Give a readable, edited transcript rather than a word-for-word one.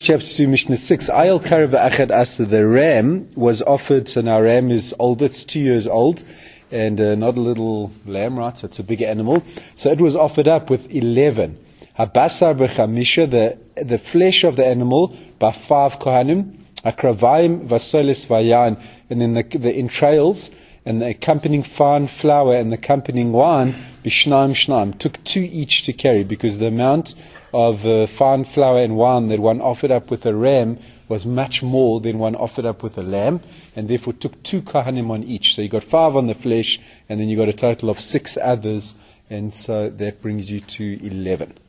chapter 2, Mishnah 6. Ayel Karib Achad Asa, the ram was offered, so now ram is older, it's 2 years old, and not a little lamb, right? So it's a big animal. So it was offered up with 11. Habasar b'chamisha, the flesh of the animal, by 5 kohanim, akravayim vasolis vayan, and then the entrails, and the accompanying fine flour and the accompanying wine, b'shnaim shnaim, took 2 each to carry, because the amount of fine flour and wine that one offered up with a ram was much more than one offered up with a lamb, and therefore took 2 kohanim on each. So you got 5 on the flesh, and then you got a total of 6 others, and so that brings you to 11.